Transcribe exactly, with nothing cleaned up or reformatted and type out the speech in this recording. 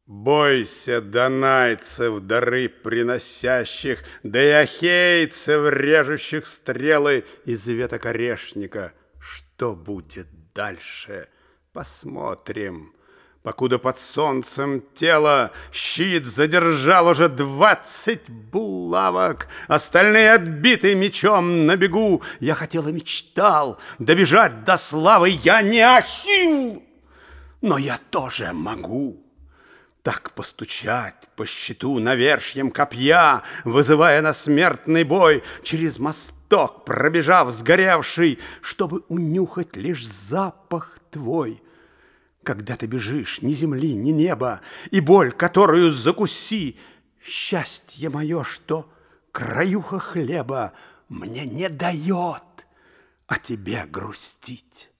Бойся донайцев, дары приносящих, да и ахейцев, режущих стрелы из веток орешника. Что будет дальше, посмотрим. Покуда под солнцем тело щит задержал уже двадцать булавок, остальные отбиты мечом на бегу. Я хотел и мечтал добежать до славы, я не Ахилл, но я тоже могу. Так постучать по щиту навершьем копья, вызывая на смертный бой, через мосток пробежав сгоревший, чтобы унюхать лишь запах твой. Когда ты бежишь, ни земли, ни неба, и боль, которую закуси, счастье мое, что краюха хлеба мне не дает о тебе грустить.